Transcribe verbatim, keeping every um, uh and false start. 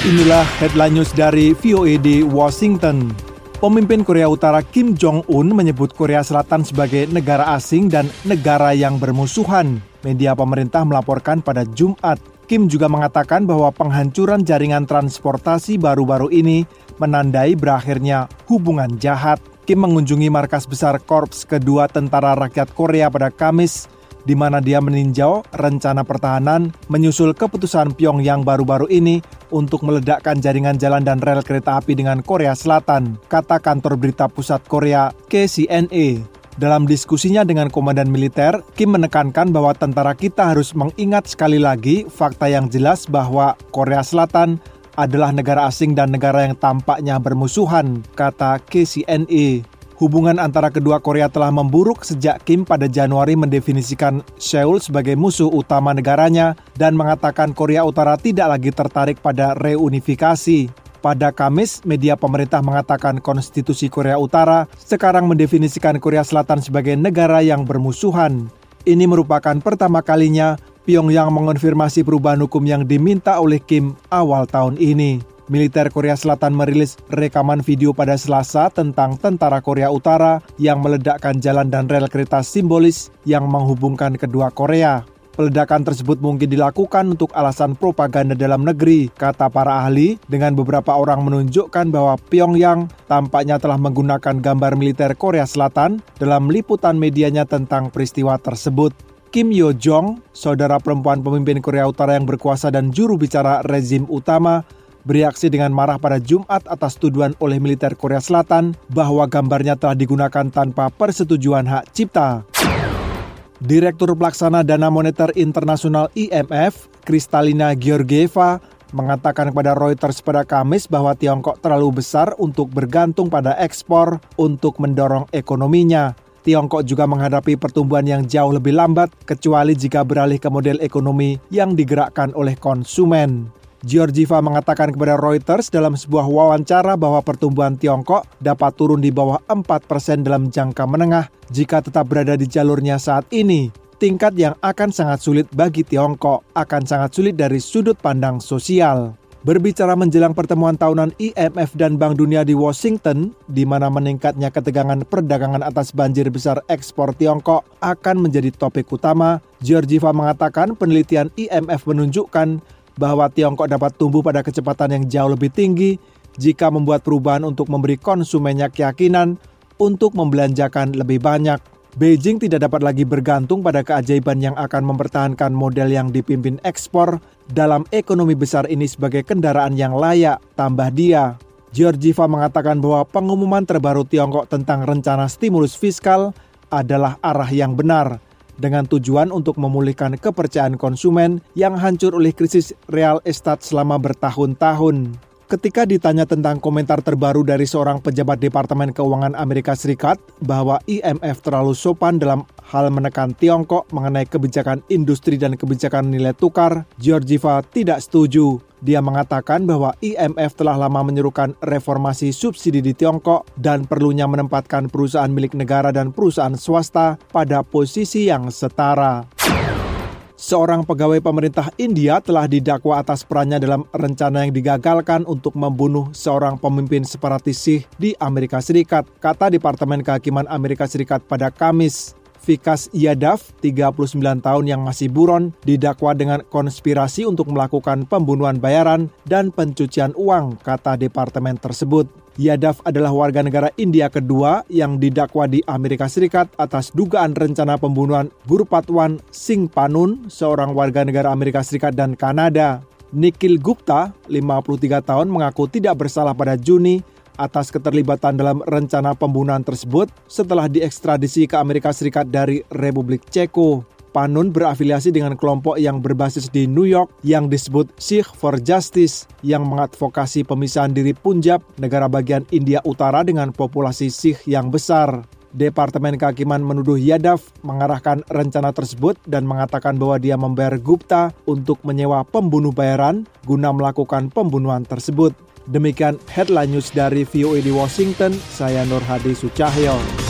Inilah headline news dari V O A di Washington. Pemimpin Korea Utara Kim Jong-un menyebut Korea Selatan sebagai negara asing dan negara yang bermusuhan. Media pemerintah melaporkan pada Jumat. Kim juga mengatakan bahwa penghancuran jaringan transportasi baru-baru ini menandai berakhirnya hubungan jahat. Kim mengunjungi markas besar Korps Kedua Tentara Rakyat Korea pada Kamis, di mana dia meninjau rencana pertahanan menyusul keputusan Pyongyang baru-baru ini untuk meledakkan jaringan jalan dan rel kereta api dengan Korea Selatan, kata kantor berita pusat Korea K C N A. Dalam diskusinya dengan komandan militer, Kim menekankan bahwa tentara kita harus mengingat sekali lagi fakta yang jelas bahwa Korea Selatan adalah negara asing dan negara yang tampaknya bermusuhan, kata K C N A. Hubungan antara kedua Korea telah memburuk sejak Kim pada Januari mendefinisikan Seoul sebagai musuh utama negaranya dan mengatakan Korea Utara tidak lagi tertarik pada reunifikasi. Pada Kamis, media pemerintah mengatakan konstitusi Korea Utara sekarang mendefinisikan Korea Selatan sebagai negara yang bermusuhan. Ini merupakan pertama kalinya Pyongyang mengonfirmasi perubahan hukum yang diminta oleh Kim awal tahun ini. Militer Korea Selatan merilis rekaman video pada Selasa tentang tentara Korea Utara yang meledakkan jalan dan rel kereta simbolis yang menghubungkan kedua Korea. Peledakan tersebut mungkin dilakukan untuk alasan propaganda dalam negeri, kata para ahli, dengan beberapa orang menunjukkan bahwa Pyongyang tampaknya telah menggunakan gambar militer Korea Selatan dalam liputan medianya tentang peristiwa tersebut. Kim Yo Jong, saudara perempuan pemimpin Korea Utara yang berkuasa dan juru bicara rezim utama, bereaksi dengan marah pada Jumat atas tuduhan oleh militer Korea Selatan bahwa gambarnya telah digunakan tanpa persetujuan hak cipta. Direktur Pelaksana Dana Moneter Internasional I M F, Kristalina Georgieva, mengatakan kepada Reuters pada Kamis bahwa Tiongkok terlalu besar untuk bergantung pada ekspor untuk mendorong ekonominya. Tiongkok juga menghadapi pertumbuhan yang jauh lebih lambat, kecuali jika beralih ke model ekonomi yang digerakkan oleh konsumen. Georgieva mengatakan kepada Reuters dalam sebuah wawancara bahwa pertumbuhan Tiongkok dapat turun di bawah empat persen dalam jangka menengah jika tetap berada di jalurnya saat ini. Tingkat yang akan sangat sulit bagi Tiongkok, akan sangat sulit dari sudut pandang sosial. Berbicara menjelang pertemuan tahunan I M F dan Bank Dunia di Washington, di mana meningkatnya ketegangan perdagangan atas banjir besar ekspor Tiongkok akan menjadi topik utama, Georgieva mengatakan penelitian I M F menunjukkan bahwa Tiongkok dapat tumbuh pada kecepatan yang jauh lebih tinggi jika membuat perubahan untuk memberi konsumennya keyakinan untuk membelanjakan lebih banyak. Beijing tidak dapat lagi bergantung pada keajaiban yang akan mempertahankan model yang dipimpin ekspor dalam ekonomi besar ini sebagai kendaraan yang layak, tambah dia. Georgieva mengatakan bahwa pengumuman terbaru Tiongkok tentang rencana stimulus fiskal adalah arah yang benar, dengan tujuan untuk memulihkan kepercayaan konsumen yang hancur oleh krisis real estate selama bertahun-tahun. Ketika ditanya tentang komentar terbaru dari seorang pejabat Departemen Keuangan Amerika Serikat bahwa I M F terlalu sopan dalam hal menekan Tiongkok mengenai kebijakan industri dan kebijakan nilai tukar, Georgieva tidak setuju. Dia mengatakan bahwa I M F telah lama menyerukan reformasi subsidi di Tiongkok dan perlunya menempatkan perusahaan milik negara dan perusahaan swasta pada posisi yang setara. Seorang pegawai pemerintah India telah didakwa atas perannya dalam rencana yang digagalkan untuk membunuh seorang pemimpin separatis Sikh di Amerika Serikat, kata Departemen Kehakiman Amerika Serikat pada Kamis. Vikas Yadav, tiga puluh sembilan tahun yang masih buron, didakwa dengan konspirasi untuk melakukan pembunuhan bayaran dan pencucian uang, kata departemen tersebut. Yadav adalah warga negara India kedua yang didakwa di Amerika Serikat atas dugaan rencana pembunuhan Gurpatwan Singh Panun, seorang warga negara Amerika Serikat dan Kanada. Nikhil Gupta, lima puluh tiga tahun, mengaku tidak bersalah pada Juni atas keterlibatan dalam rencana pembunuhan tersebut setelah diekstradisi ke Amerika Serikat dari Republik Ceko. Panun berafiliasi dengan kelompok yang berbasis di New York yang disebut Sikh for Justice yang mengadvokasi pemisahan diri Punjab, negara bagian India Utara dengan populasi Sikh yang besar. Departemen Kehakiman menuduh Yadav mengarahkan rencana tersebut dan mengatakan bahwa dia membayar Gupta untuk menyewa pembunuh bayaran guna melakukan pembunuhan tersebut. Demikian headline news dari V O A di Washington, saya Nur Hadi Sucahyo.